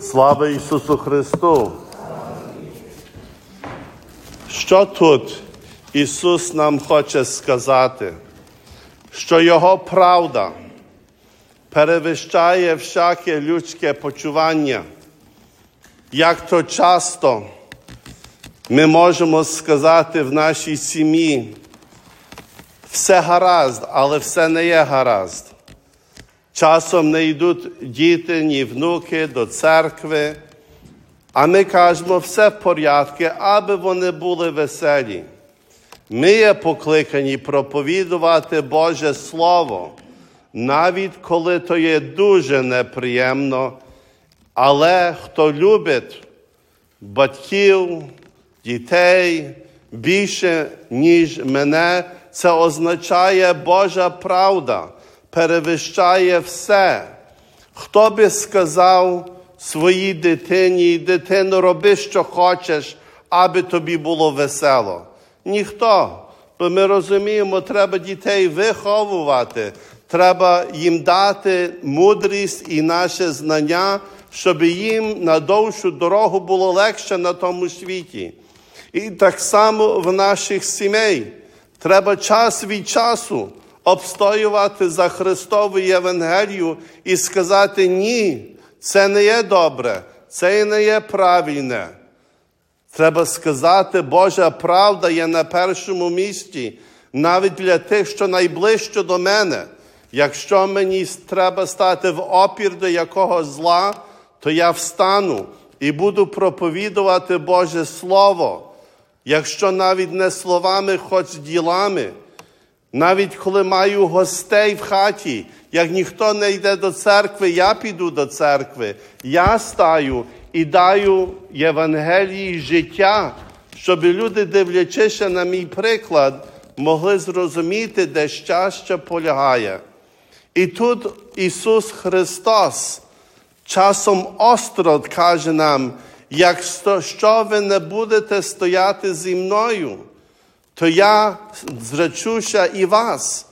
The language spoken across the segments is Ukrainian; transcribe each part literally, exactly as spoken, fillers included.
Слава Ісусу Христу! Що тут Ісус нам хоче сказати? Що Його правда перевищає всяке людське почування. Як то часто ми можемо сказати в нашій сім'ї: все гаразд, але все не є гаразд. Часом не йдуть діти, ні внуки до церкви, а ми кажемо, все в порядку, аби вони були веселі. Ми є покликані проповідувати Боже Слово, навіть коли то є дуже неприємно, але хто любить батьків, дітей більше, ніж мене, це означає Божа правда перевищає все. Хто би сказав своїй дитині: дитино, роби, що хочеш, аби тобі було весело? Ніхто. Бо ми розуміємо, треба дітей виховувати, треба їм дати мудрість і наше знання, щоб їм на довшу дорогу було легше на тому світі. І так само в наших сімей. Треба час від часу обстоювати за Христову Євангелію і сказати: ні, це не є добре, це не є правильне. Треба сказати, Божа правда є на першому місці, навіть для тих, що найближче до мене. Якщо мені треба стати в опір до якогось зла, то я встану і буду проповідувати Боже Слово. Якщо навіть не словами, хоч ділами. Навіть коли маю гостей в хаті, як ніхто не йде до церкви, я піду до церкви. Я стаю і даю Євангелії життя, щоб люди, дивлячись на мій приклад, могли зрозуміти, де щастя полягає. І тут Ісус Христос часом остро каже нам: якщо ви не будете стояти зі мною, то я зречуся і вас.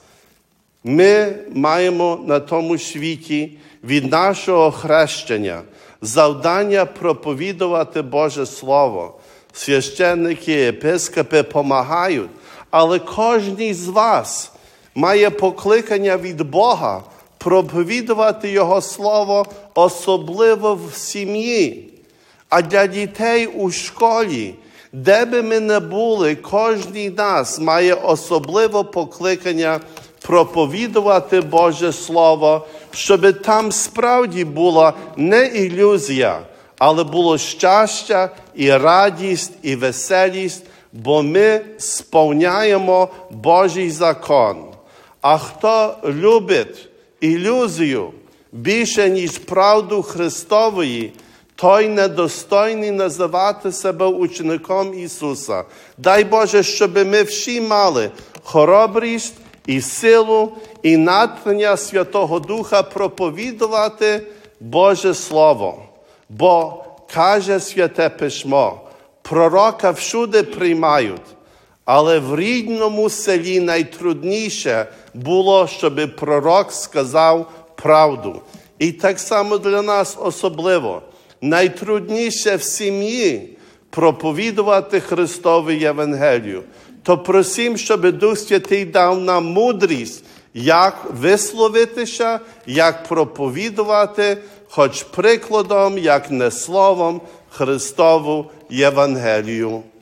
Ми маємо на тому світі від нашого хрещення завдання проповідувати Боже Слово. Священники, єпископи помагають, але кожен з вас має покликання від Бога проповідувати Його Слово, особливо в сім'ї. А для дітей у школі, де би ми не були, кожен з нас має особливе покликання проповідувати Боже Слово, щоб там справді була не ілюзія, але було щастя і радість і веселість, бо ми сповняємо Божий закон. А хто любить ілюзію більше, ніж правду Христової, той недостойний називати себе учеником Ісуса. Дай Боже, щоб ми всі мали хоробрість і силу, і натхнення Святого Духа проповідувати Боже Слово. Бо, каже Святе Письмо, пророка всюди приймають, але в рідному селі найтрудніше було, щоб пророк сказав правду. І так само для нас особливо. Найтрудніше в сім'ї проповідувати Христову Євангелію. То просім, щоб Дух Святий дав нам мудрість, як висловитися, як проповідувати, хоч прикладом, як не словом, Христову Євангелію.